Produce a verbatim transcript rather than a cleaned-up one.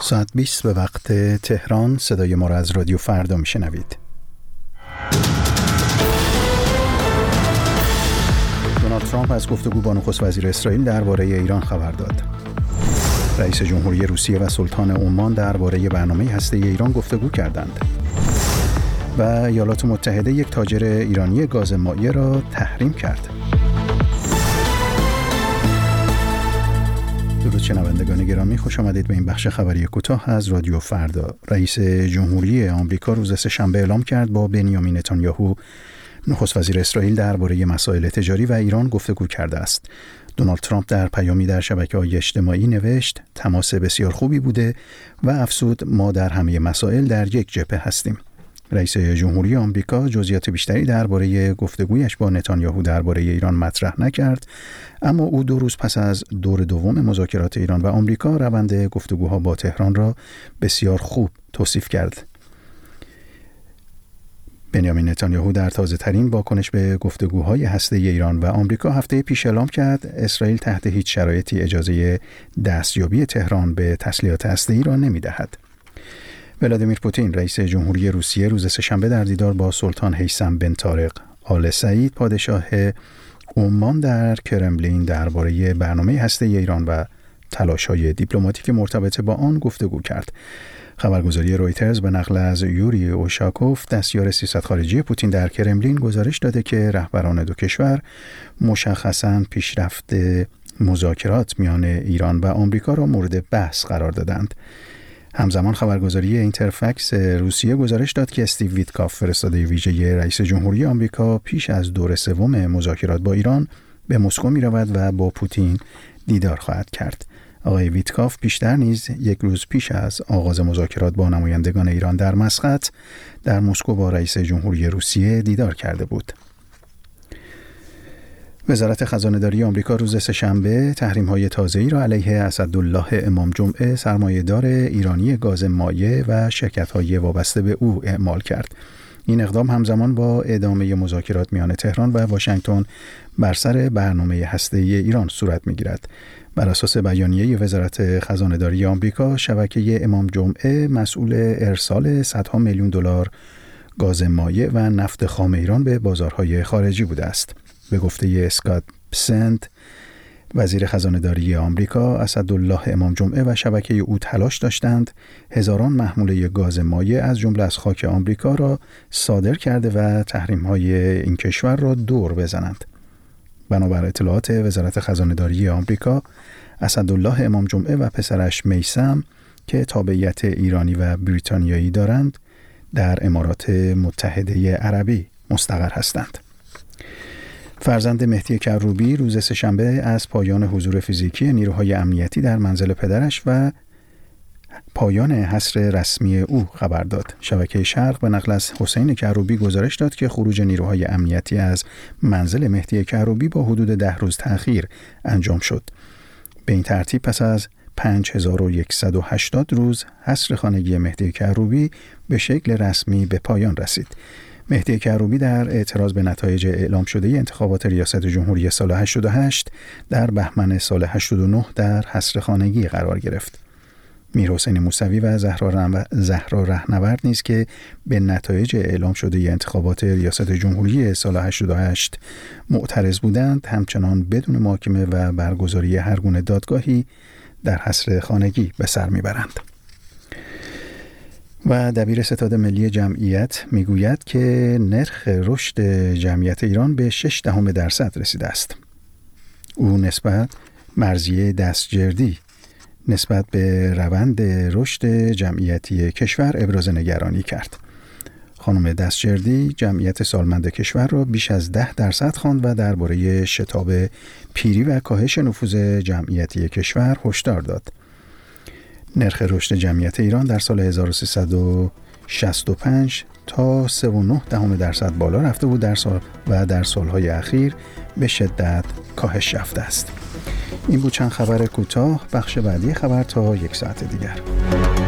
ساعت بیست به وقت تهران. صدای ما را از رادیو فردا میشنوید. دونالد ترامپ از گفتگو با نخست وزیر اسرائیل درباره ایران خبر داد. رئیس جمهوری روسیه و سلطان عمان درباره برنامه هسته‌ای ایران گفتگو کردند. و ایالات متحده یک تاجر ایرانی گاز مایع را تحریم کرد. درود شنوندگان گرامی، خوش آمدید به این بخش خبری کوتاه از رادیو فردا. رئیس جمهوری آمریکا روز سه‌شنبه اعلام کرد با بنیامین نتانیاهو نخست وزیر اسرائیل درباره مسائل تجاری و ایران گفتگو کرده است. دونالد ترامپ در پیامی در شبکه‌های اجتماعی نوشت تماس بسیار خوبی بوده و افزود ما در همه مسائل در یک جبهه هستیم. رئیس جمهوری آمریکا جزئیات بیشتری درباره گفتگویش با نتانیاهو درباره ایران مطرح نکرد، اما او دو روز پس از دور دوم مذاکرات ایران و آمریکا روند گفتگوها با تهران را بسیار خوب توصیف کرد. بنیامین نتانیاهو در تازه‌ترین واکنش به گفتگوهای هسته‌ای ایران و آمریکا هفته پیش اعلام کرد اسرائیل تحت هیچ شرایطی اجازه دستیابی تهران به تسلیحات هسته‌ای را نمی‌دهد. ولادیمیر پوتین رئیس جمهوری روسیه روز سه‌شنبه در دیدار با سلطان هیثم بن طارق آل سعید پادشاه عمان در کرملین درباره برنامه هسته‌ای ایران و تلاش‌های دیپلماتیک مرتبط با آن گفتگو کرد. خبرگزاری رویترز به نقل از یوری اوشاکوف دستیار سیاست خارجی پوتین در کرملین گزارش داده که رهبران دو کشور مشخصاً پیشرفت مذاکرات میان ایران و آمریکا را مورد بحث قرار دادند. همزمان خبرگزاری اینترفکس روسیه گزارش داد که استیو ویتکاف فرستاده ویژه رئیس جمهوری آمریکا پیش از دور سوم مذاکرات با ایران به مسکو می رود و با پوتین دیدار خواهد کرد. آقای ویتکاف پیشتر نیز یک روز پیش از آغاز مذاکرات با نمایندگان ایران در مسقط در مسکو با رئیس جمهوری روسیه دیدار کرده بود. وزارت خزانه‌داری آمریکا روز سه‌شنبه تحریم‌های تازه‌ای را علیه اسدالله امام جمعه سرمایه‌دار ایرانی گاز مایع و شرکت‌های وابسته به او اعمال کرد. این اقدام همزمان با ادامه مذاکرات میان تهران و واشنگتن بر سر برنامه هسته‌ای ایران صورت می‌گیرد. بر اساس بیانیه وزارت خزانه‌داری آمریکا، شبکه امام جمعه مسئول ارسال صدها میلیون دلار گاز مایع و نفت خام ایران به بازارهای خارجی بوده است. به گفته اسکات بسنت، وزیر خزانه‌داری آمریکا، اسدالله امام جمعه و شبکه او تلاش داشتند هزاران محموله گاز مایع از جمله از خاک آمریکا را صادر کرده و تحریم‌های این کشور را دور بزنند. بنابر اطلاعات وزارت خزانه‌داری آمریکا، اسدالله امام جمعه و پسرش میثم که تابعیت ایرانی و بریتانیایی دارند، در امارات متحده عربی مستقر هستند. فرزند مهدی کروبی روز سه‌شنبه از پایان حضور فیزیکی نیروهای امنیتی در منزل پدرش و پایان حصر رسمی او خبر داد. شبکه شرق به نقل از حسین کروبی گزارش داد که خروج نیروهای امنیتی از منزل مهدی کروبی با حدود ده روز تأخیر انجام شد. به این ترتیب پس از پنج هزار و صد و هشتاد روز حصر خانگی مهدی کروبی به شکل رسمی به پایان رسید. مهدی کروبی در اعتراض به نتایج اعلام شده انتخابات ریاست جمهوری سال هشتاد و هشت در بهمن سال هشتاد و نه در حصر خانگی قرار گرفت. میرحسین موسوی و زهرا زهرا رهنورد نیز که به نتایج اعلام شده انتخابات ریاست جمهوری سال هشتاد و هشت معترض بودند، همچنان بدون محاکمه و برگزاری هر گونه دادگاهی در حصر خانگی به سر میبرند. و دبیر ستاد ملی جمعیت میگوید که نرخ رشد جمعیت ایران به شش دهم درصد رسیده است. او نسبت مرزیه دستجردی نسبت به روند رشد جمعیتی کشور ابراز نگرانی کرد. خانم دستجردی جمعیت سالمند کشور را بیش از ده درصد خواند و درباره شتاب پیری و کاهش نفوذ جمعیتی کشور هشدار داد. نرخ رشد جمعیت ایران در سال هزار و سیصد و شصت و پنج تا سه و نه دهم درصد بالا رفته بود در سال و در سالهای اخیر به شدت کاهش یافته است. این بود چند خبر کوتاه. بخش بعدی خبر تا یک ساعت دیگر.